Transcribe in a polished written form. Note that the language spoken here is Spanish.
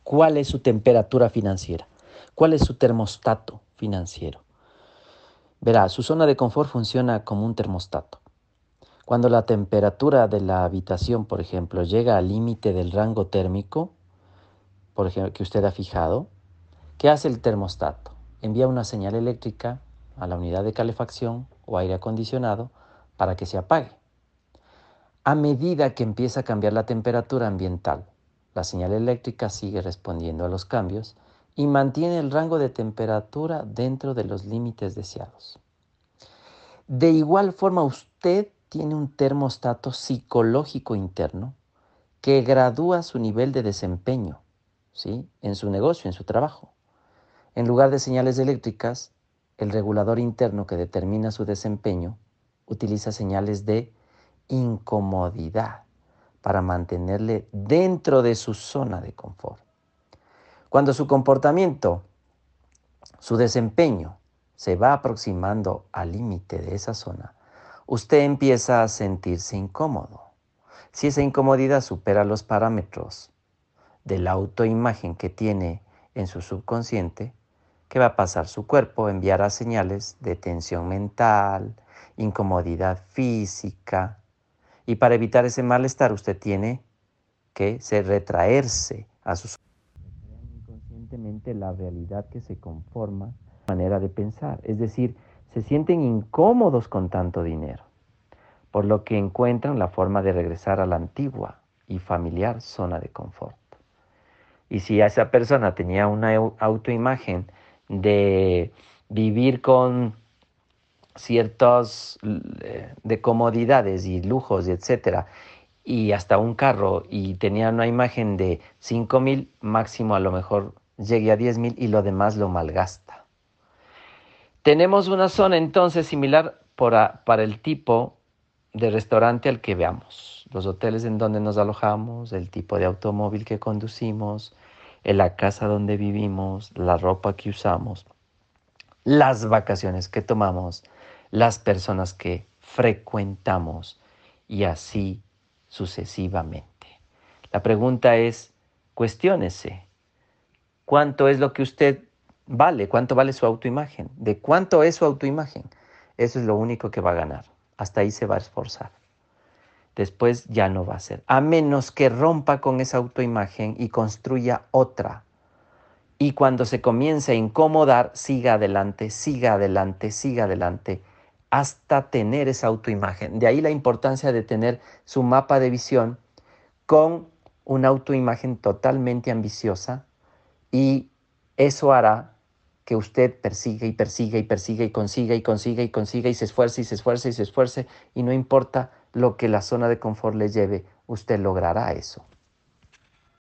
¿Cuál es su temperatura financiera? ¿Cuál es su termostato financiero? Verá, su zona de confort funciona como un termostato. Cuando la temperatura de la habitación, por ejemplo, llega al límite del rango térmico, por ejemplo, que usted ha fijado, ¿qué hace el termostato? Envía una señal eléctrica a la unidad de calefacción o aire acondicionado para que se apague. A medida que empieza a cambiar la temperatura ambiental, la señal eléctrica sigue respondiendo a los cambios y mantiene el rango de temperatura dentro de los límites deseados. De igual forma, usted tiene un termostato psicológico interno que gradúa su nivel de desempeño, ¿sí?, en su negocio, en su trabajo. En lugar de señales eléctricas, el regulador interno que determina su desempeño utiliza señales de incomodidad para mantenerle dentro de su zona de confort. Cuando su comportamiento, su desempeño, se va aproximando al límite de esa zona, usted empieza a sentirse incómodo. Si esa incomodidad supera los parámetros de la autoimagen que tiene en su subconsciente, ¿qué va a pasar? Su cuerpo enviará señales de tensión mental, incomodidad física, y para evitar ese malestar usted tiene que retraerse a su inconscientemente la realidad que se conforma manera de pensar, es decir, se sienten incómodos con tanto dinero, por lo que encuentran la forma de regresar a la antigua y familiar zona de confort. Y si esa persona tenía una autoimagen de vivir con ciertos de comodidades y lujos, y etcétera, y hasta un carro, y tenía una imagen de 5,000, máximo a lo mejor llegue a 10,000 y lo demás lo malgasta. Tenemos una zona entonces similar para el tipo de restaurante al que veamos, los hoteles en donde nos alojamos, el tipo de automóvil que conducimos, en la casa donde vivimos, la ropa que usamos, las vacaciones que tomamos, las personas que frecuentamos y así sucesivamente. La pregunta es, cuestiónese, ¿cuánto es lo que usted vale? ¿Cuánto vale su autoimagen? ¿De cuánto es su autoimagen? Eso es lo único que va a ganar. Hasta ahí se va a esforzar. Después ya no va a ser. A menos que rompa con esa autoimagen y construya otra. Y cuando se comience a incomodar, siga adelante, siga adelante, siga adelante, hasta tener esa autoimagen. De ahí la importancia de tener su mapa de visión con una autoimagen totalmente ambiciosa, y eso hará que usted persiga y persiga y persiga y consiga y consiga y consiga y se esfuerce y se esfuerce y se esfuerce, y no importa lo que la zona de confort le lleve, usted logrará eso.